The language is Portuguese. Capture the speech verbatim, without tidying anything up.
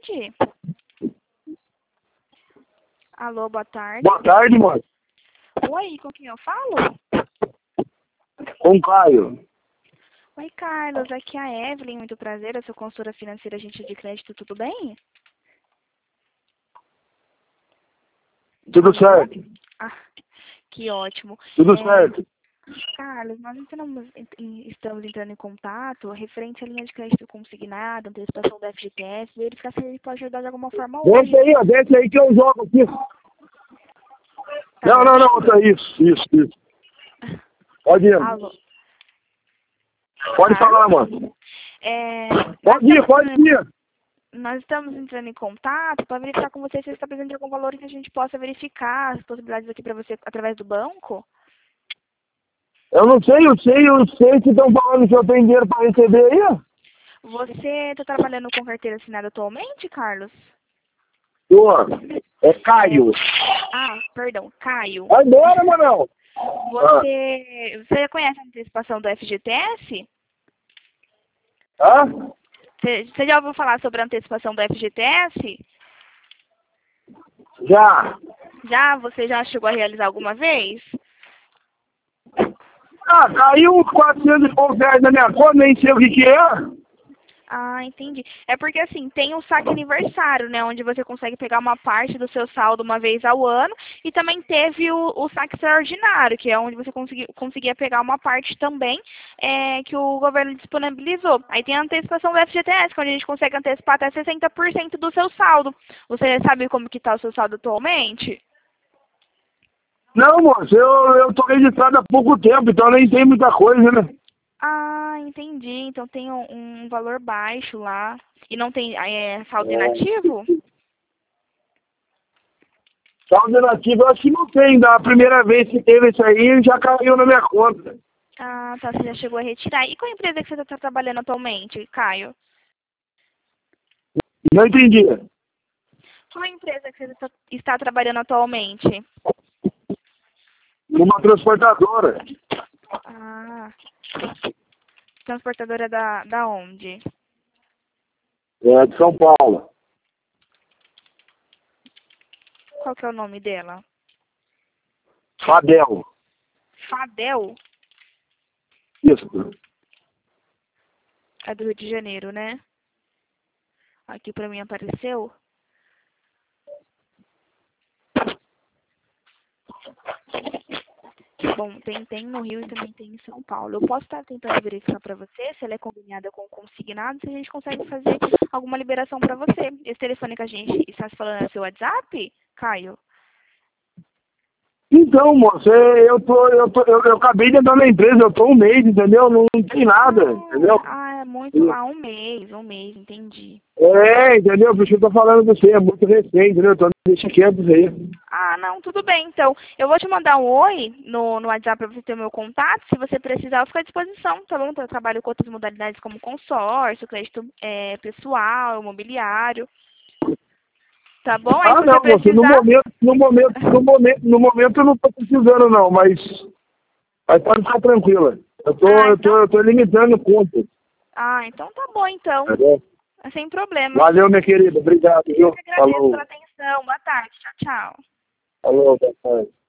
tarde. Alô, boa tarde. Boa tarde, moço. Oi, com quem eu falo? Com o Caio. Oi, Carlos, aqui é a Evelyn, muito prazer, eu sou consultora financeira, agente de crédito, tudo bem? Tudo Alô? certo? Ah, que ótimo. Tudo É, certo. Carlos, nós entramos, em- estamos entrando em contato referente à linha de crédito consignada, antecipação da F G T S, verificar se ele pode ajudar de alguma forma hoje. Desce aí, ó. Desce aí que eu jogo aqui. Tá Não, me não, não. ouvindo? Tá isso, isso, isso. Pode ir. Alô? Pode Carlos? falar, mano. É, nós Pode ir, estamos pode entrando ir. Nós estamos entrando em contato para verificar com você se você está precisando de algum valor que a gente possa verificar as possibilidades aqui para você através do banco. Eu não sei, eu sei, eu sei que estão falando que eu tenho dinheiro para receber aí. ó. Você está trabalhando com carteira assinada atualmente, Carlos? Tô. É É, Caio. ah, perdão, Caio. Vai embora, Manão. Você, você conhece a antecipação do F G T S? Hã? Você, você já ouviu falar sobre a antecipação do F G T S? Já. Já? Você já chegou a realizar alguma vez? Ah, caiu uns quatrocentos e poucos reais na minha conta, nem sei o que que é. Ah, entendi. É porque assim, tem o saque aniversário, né? Onde você consegue pegar uma parte do seu saldo uma vez ao ano. E também teve o, o saque extraordinário, que é onde você consegui, conseguia pegar uma parte também é, que o governo disponibilizou. Aí tem a antecipação do F G T S, onde a gente consegue antecipar até sessenta por cento do seu saldo. Você sabe como que está o seu saldo atualmente? Não, moço, eu, eu tô registrado há pouco tempo, então nem tem muita coisa, né? Ah, entendi. Então tem um, um valor baixo lá. E não tem é, saldo É. inativo? Saldo nativo, eu acho que não tem. Da primeira vez que teve isso aí, já caiu na minha conta. Ah, tá. Você já chegou a retirar. E qual empresa que você está trabalhando atualmente, Caio? Não entendi. Qual empresa que você tá- está trabalhando atualmente? Numa transportadora. Ah, transportadora da, da onde? É, de São Paulo. Qual que é o nome dela? Fadel. Fadel? Isso. É do Rio de Janeiro, né? Aqui pra mim apareceu. Bom, tem, tem no Rio e também tem em São Paulo. Eu posso estar tentando verificar para você se ela é combinada com o consignado, se a gente consegue fazer alguma liberação para você. Esse telefone que a gente está se falando é seu WhatsApp, Caio? Então, moço, é, eu, tô, eu, tô, eu, eu acabei de entrar na empresa, eu tô um mês, entendeu? Não, não tem nada, entendeu? Ah, é muito. Ah, um mês, um mês, entendi. É, entendeu? Por isso que eu tô falando com você, é muito recente, entendeu? Então deixa quieto isso aí. Ah, não, tudo bem. Então, eu vou te mandar um oi no, no WhatsApp para você ter o meu contato. Se você precisar, eu fico à disposição, tá bom? Eu trabalho com outras modalidades como consórcio, crédito é, pessoal, imobiliário. Tá bom? Aí Ah, se você não, moço, no precisar. momento, no momento, no momento, no momento eu não tô precisando não, mas, mas pode ficar tranquila. Eu tô, Ah, eu tô, então. eu tô limitando conta. Ah, então tá bom, então. Tá bom? Sem problemas. Valeu, minha querida. Obrigado, Eu viu? que agradeço Falou. pela atenção. Boa tarde. Tchau, tchau. Falou, boa tarde.